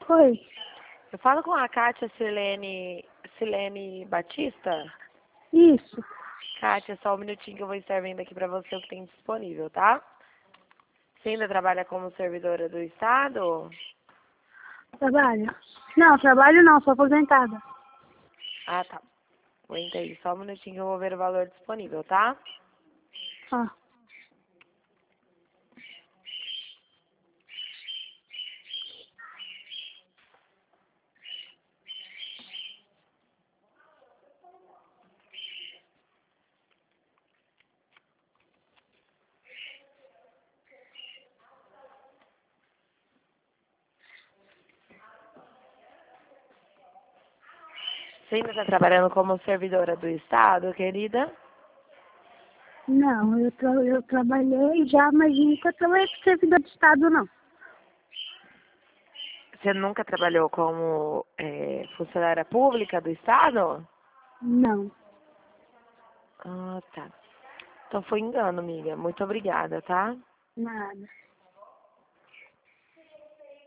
Oi. Eu falo com a Kátia Silene Batista. Isso. Kátia, só um minutinho que eu vou estar vendo aqui pra você o que tem disponível, tá? Você ainda trabalha como servidora do Estado? Trabalho? Não, trabalho não, sou aposentada. Ah, tá. Aguenta aí, só um minutinho que eu vou ver o valor disponível, tá? Ah. Você ainda tá trabalhando como servidora do Estado, querida? Não, eu trabalhei já, mas nunca trabalhei com servidor de Estado, não. Você nunca trabalhou como funcionária pública do Estado? Não. Ah, tá. Então foi engano, amiga. Muito obrigada, tá? Nada.